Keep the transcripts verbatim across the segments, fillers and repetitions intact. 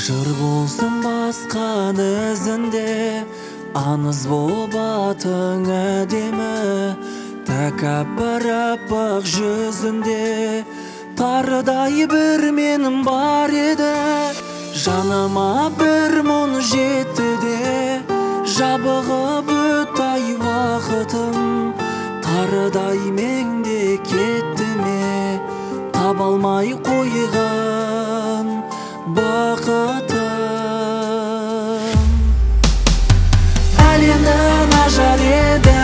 жыр болсын басқан ізінде, аңыз болып атың әдемі. Тәкаппар аппақ жүзінде тарыдай бір менің бар еді. Жаныма бір мұң жетті де, жабығып өттай уақытым. Тарыдай меңде кетті ме, таба алмай қойған бақытым. Әлемнің ажар еді,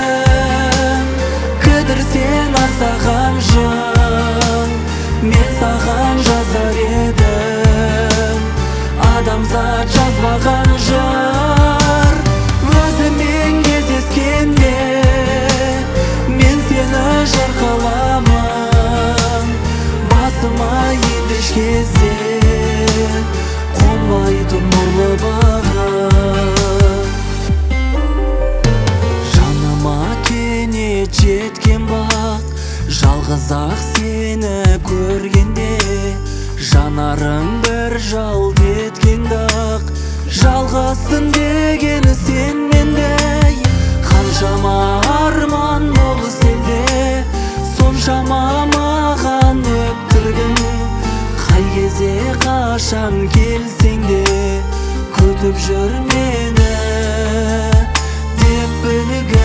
кідірсең аңсаған жан. Мен саған жазар едім, адамзат жазбаған жар. Өзімен кездескенде мен сені жыр қыламын. Басыма енді еш кезде қонбайтын нұрлы бағым. Жаныма кенет жеткен бақ, жалғыз ақ сені көргенде. Жанарың бір жалт еткенде ақ, жалғызсың деген сен мендей. Қаншама арман бол сенде, соншама маған өптіргін. Қай кезде қашан келсең де күтіп жүр мені деп білгін.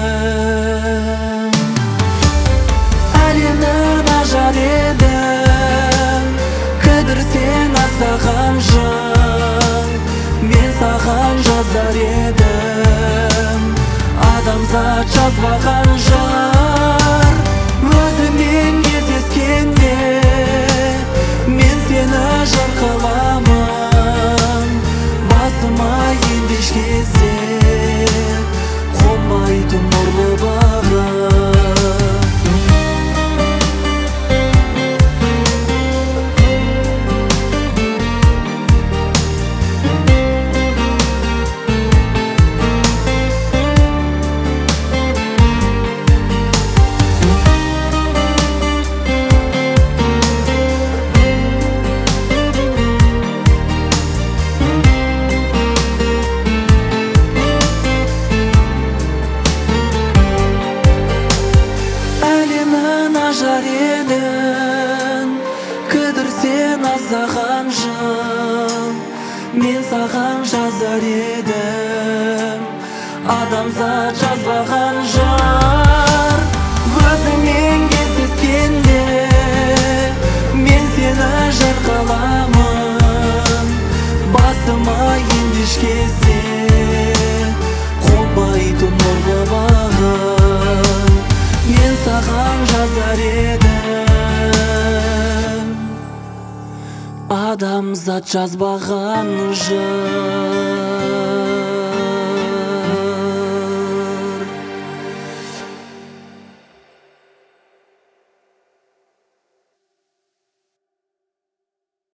Әлемнің ажар еді, кідірсең аңсаған жан. Мен саған жазар едім, адамзат жазбаған жар. Өзімен кездескенде мен сені жыр қыламын. Басыма енді еш кезде қонбайтын нұрлы бағым. Ажар едің, кідірсең аңсаған жан. Мен саған жазар едім, адамзат жазбаған жар. Өзіңмен кездескенде мен сені жыр қыламын. Басыма енді еш кезде қонбайтын нұрлы бағым. Мен саған жазар едім, адамзат жазбаған жан.